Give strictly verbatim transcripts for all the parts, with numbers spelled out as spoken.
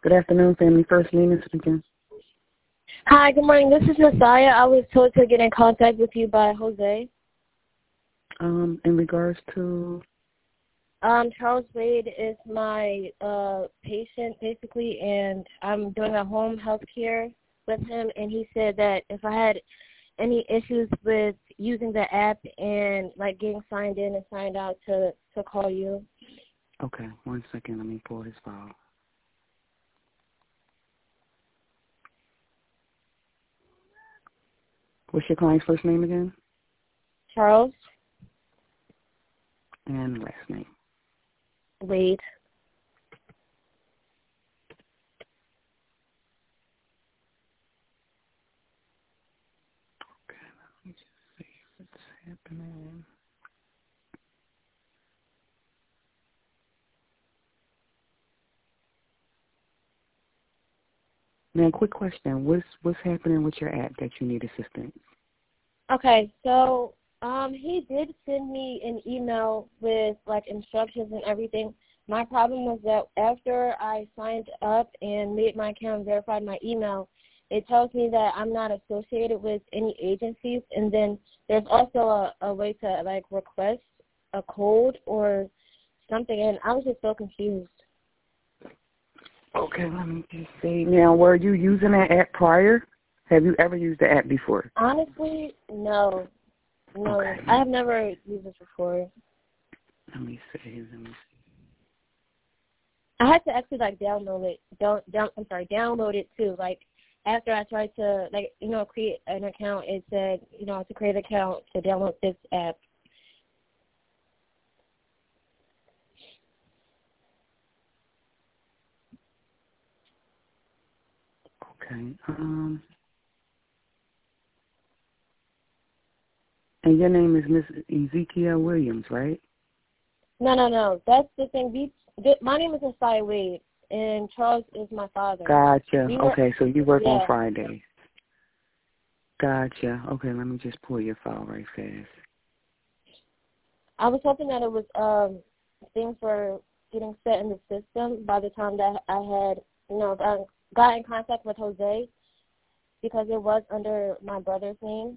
Good afternoon, family. First, Lena speaking. Hi, good morning. This is Messiah. I was told to get in contact with you by Jose. Um, in regards to? Um, Charles Wade is my uh, patient, basically, and I'm doing a home health care with him, and he said that if I had any issues with using the app and, like, getting signed in and signed out to, to call you. Okay, one second. Let me pull his file. What's your client's first name again? Charles And last name? Wade. Okay, let me just see what's happening. Now, quick question. What's what's happening with your app that you need assistance? Okay, so um, he did send me an email with, like, instructions and everything. My problem was that after I signed up and made my account and verified my email, it tells me that I'm not associated with any agencies, and then there's also a, a way to, like, request a code or something, and I was just so confused. Okay, let me just see. Now, were you using that app prior? Have you ever used the app before? Honestly, no. No, Okay. I have never used this before. Let me see. Let me see. I had to actually, like, download it. Don't, down, I'm sorry, download it, too. Like, after I tried to, like, you know, create an account, it said, you know, to create an account to download this app. Okay. Um, and your name is Miss Ezekiel Williams, right? No, no, no. That's the thing. We, th- my name is Messiah Wade, and Charles is my father. Gotcha. We were, Okay, so you work yeah. on Fridays. Gotcha. Okay, let me just pull your file right fast. I was hoping that it was um things were getting set in the system by the time that I had, you know, got, got in contact with Jose, because it was under my brother's name.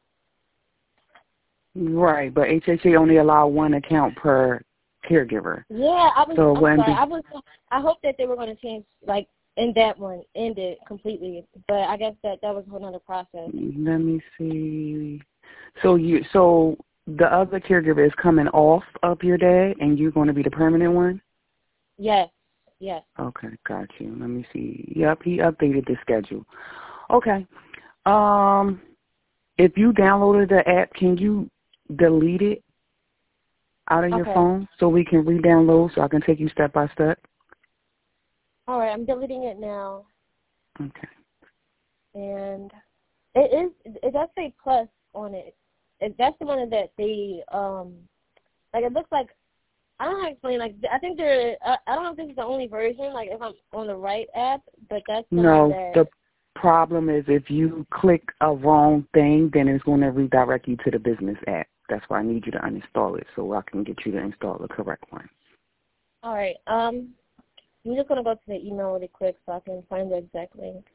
Right, but H H A only allow one account per caregiver. Yeah, I was. So I'm when sorry. the, I was. I hope that they were going to change, like, in that one, end it completely. But I guess that that was another process. let me see. So you, so the other caregiver is coming off of your dad, and you're going to be the permanent one. Yes. Yes. Okay, got you. Let me see. Yep, he updated the schedule. Okay. Um, if you downloaded the app, can you delete it out of your Okay. phone so we can re-download so I can take you step by step? All right. I'm deleting it now. Okay. And it is. It does say plus on it. It that's the one that they um like. It looks like. I don't know how to explain. Like, I think they're. I, I don't know if this is the only version. Like, if I'm on the right app, but that's the No, one that. the problem is if you click a wrong thing, then it's going to redirect you to the business app. That's why I need you to uninstall it so I can get you to install the correct one. All right. Um, I'm just gonna go to the email really quick so I can find the exact link.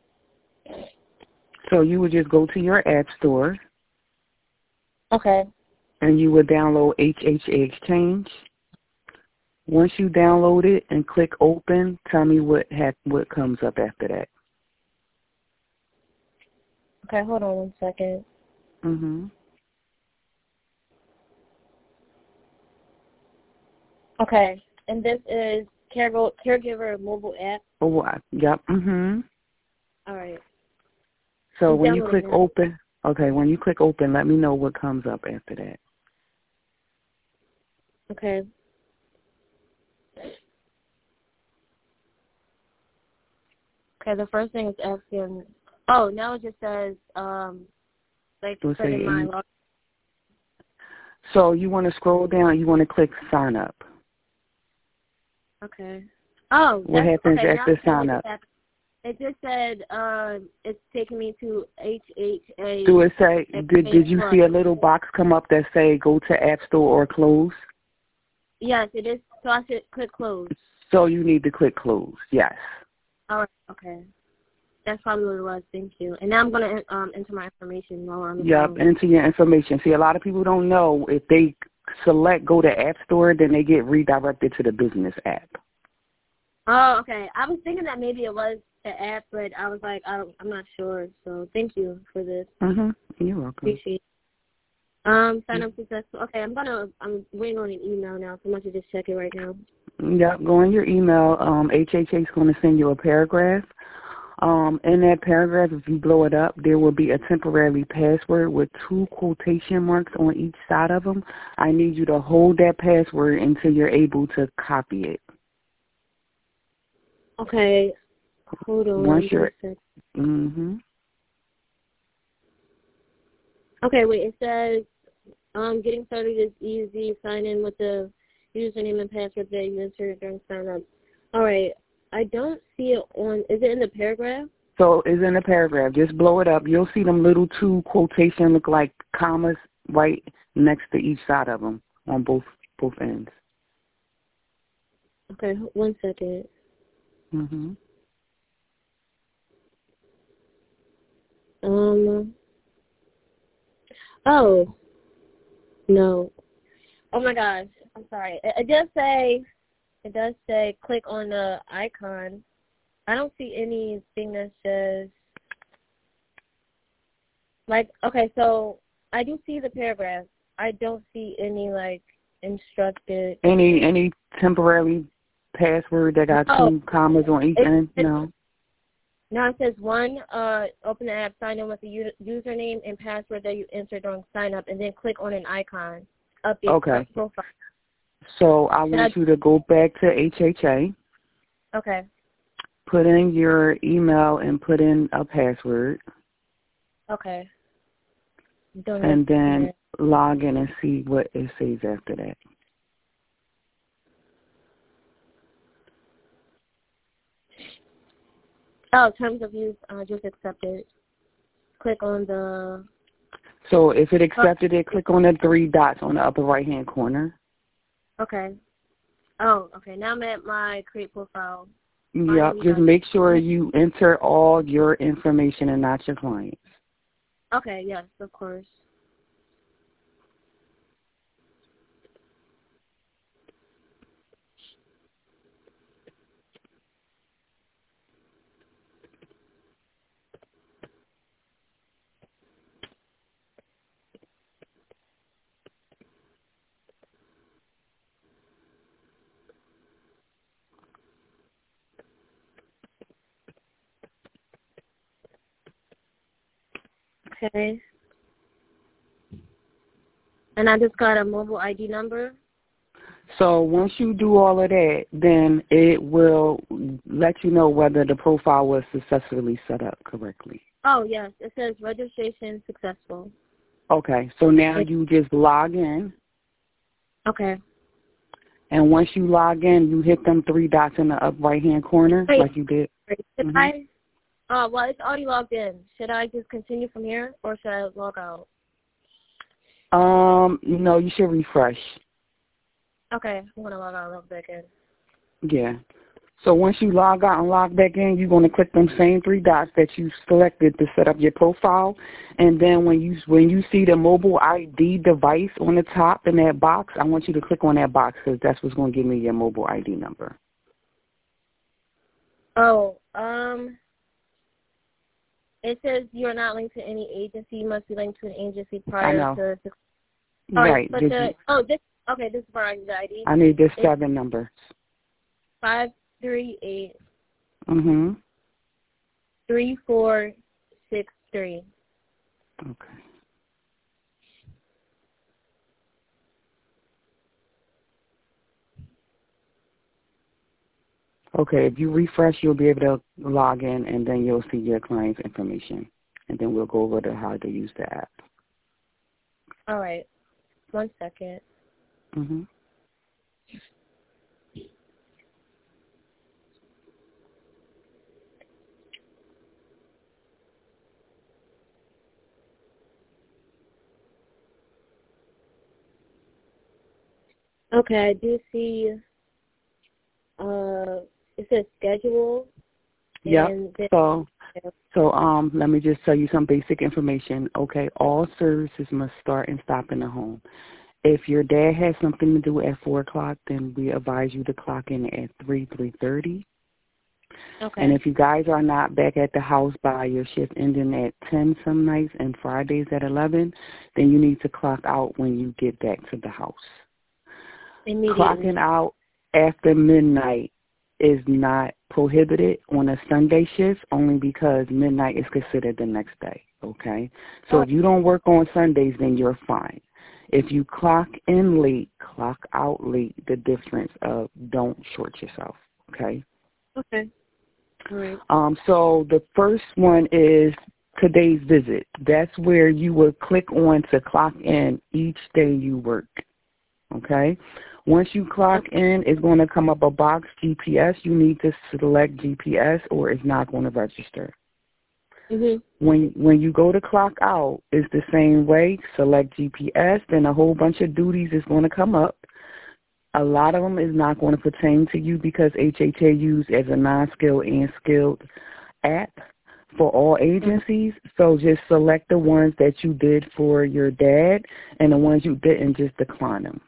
So you would just go to your app store. Okay. And you would download H H A Exchange. Once you download it and click open, tell me what ha- what comes up after that. Okay, hold on one second. Mhm. Okay, and this is Caregiver, Caregiver mobile app. Oh, what? Yep. Mhm. All right. So I'm when you downloading click now. open, okay, when you click open, let me know what comes up after that. Okay. Okay, the first thing is asking. Oh, now it just says um, like So put say, in my in- log. so you want to scroll down. You want to click sign up. Okay. Oh, What that's happens okay. Now after I see sign what just up? happened. It just said uh, it's taking me to H H A. Do it say? Did Did you see a little box come up that say go to App Store or close? Yes, it is. So I should click close. So you need to click close. Yes. All right. Okay. That's probably what it was. Thank you. And now I'm gonna um enter my information while we're on the Yep, phone. enter your information. See, a lot of people don't know if they select go to App Store, then they get redirected to the business app. Oh, okay. I was thinking that maybe it was the app, but I was like, I don't, I'm not sure. So thank you for this. Mhm. You're welcome. Appreciate it. Um, sign up successful. Okay, I'm gonna. I'm waiting on an email now, so I'm going to just check it right now. Yep, go on your email. Um, H H A is going to send you a paragraph. Um, in that paragraph, if you blow it up, there will be a temporary password with two quotation marks on each side of them. I need you to hold that password until you're able to copy it. Okay, hold on. Once you're, mm-hmm. Okay, wait. It says, um, getting started is easy. Sign in with the username and password that you entered during sign up. All right. I don't see it on. Is it in the paragraph? So it's in the paragraph. Just blow it up. You'll see them little two quotation look like commas right next to each side of them on both both ends. Okay, one second. Mhm. Um. Oh. No. Oh my gosh. I'm sorry. It, it does say. It does say click on the icon. I don't see anything that says. Like, okay, so I do see the paragraph. I don't see any like instructed. Any any temporary password that got Oh, two commas on each it, end? it, No. now it says one, uh, open the app, sign in with the u- username and password that you entered during sign up, and then click on an icon. Update Okay. profile. So I Should want I, you to go back to H H A, okay. put in your email and put in a password, Okay. Don't and then have log in and see what it says after that. Oh, terms of use, uh, just accepted. Click on the. So if it accepted it, click on the three dots on the upper right-hand corner. Okay. Oh, okay. Now I'm at my create profile. Yep. Just make sure you enter all your information and not your client's. Okay, yes, of course. Okay. And I just got a mobile I D number. So once you do all of that, then it will let you know whether the profile was successfully set up correctly. Oh, yes. It says registration successful. Okay. So now you just log in. Okay. And once you log in, you hit them three dots in the up right-hand corner Wait, like you did. should Mm-hmm. I? Oh, well, it's already logged in. Should I just continue from here, or should I log out? Um, no, you should refresh. Okay, I'm going to log out and log back in. Yeah. So once you log out and log back in, you're going to click them same three dots that you selected to set up your profile. And then when you when you see the mobile I D device on the top in that box, I want you to click on that box because that's what's going to give me your mobile I D number. Oh, um, it says you are not linked to any agency. You must be linked to an agency prior I know. to. All right. right but the, you, oh, this okay. This is for the I D. I need this it's seven number. Five three eight. Mhm. Three four six three. Okay. Okay, if you refresh, you'll be able to log in, and then you'll see your client's information. And then we'll go over to how to use the app. All right. One second. Mm-hmm. Okay, I do see, uh, it says schedule. Yep. And then, So, so um, let me just tell you some basic information. Okay, all services must start and stop in the home. If your dad has something to do at four o'clock, then we advise you to clock in at three, three thirty. Okay. And if you guys are not back at the house by your shift ending at ten some nights and Fridays at eleven, then you need to clock out when you get back to the house. Immediately. Clocking out after midnight is not prohibited on a Sunday shift only because midnight is considered the next day, okay? So Oh. if you don't work on Sundays, then you're fine. If you clock in late, clock out late, the difference of don't short yourself, okay? Okay. All right. Um, so the first one is today's visit. That's where you will click on to clock in each day you work, okay? Once you clock in, it's going to come up a box, G P S. You need to select G P S or it's not going to register. Mm-hmm. When when you go to clock out, it's the same way. Select G P S, then a whole bunch of duties is going to come up. A lot of them is not going to pertain to you because H H A used as a non-skilled and skilled app for all agencies. Mm-hmm. So just select the ones that you did for your dad, and the ones you didn't, just decline them.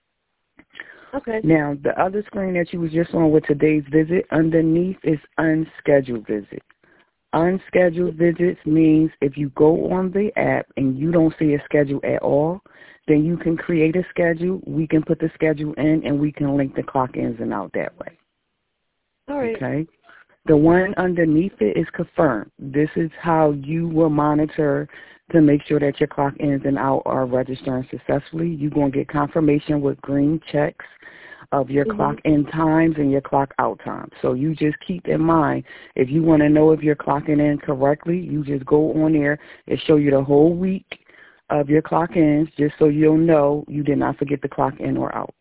Okay. Now, the other screen that you was just on with today's visit, underneath is unscheduled visit. Unscheduled visits means if you go on the app and you don't see a schedule at all, then you can create a schedule. We can put the schedule in, and we can link the clock ins and out that way. All right. Okay. The one underneath it is confirmed. This is how you will monitor to make sure that your clock ins and out are registering successfully. You're going to get confirmation with green checks of your mm-hmm. clock in times and your clock out times. So you just keep in mind, if you want to know if you're clocking in correctly, you just go on there and show you the whole week of your clock ins just so you'll know you did not forget to clock in or out.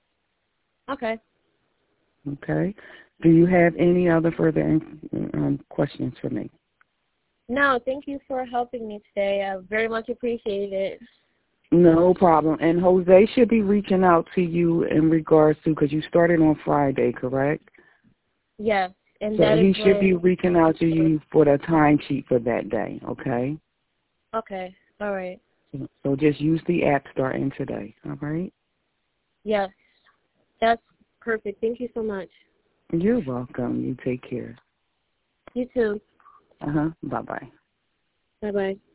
Okay. Okay. Do you have any other further um, questions for me? No, thank you for helping me today. I very much appreciate it. No problem. And Jose should be reaching out to you in regards to, because you started on Friday, correct? Yes. And so that he is should when... be reaching out to you for the timesheet for that day, okay? Okay. All right. So just use the app starting today, all right? Yes. That's perfect. Thank you so much. You're welcome. You take care. You too. Uh-huh. Bye-bye. Bye-bye.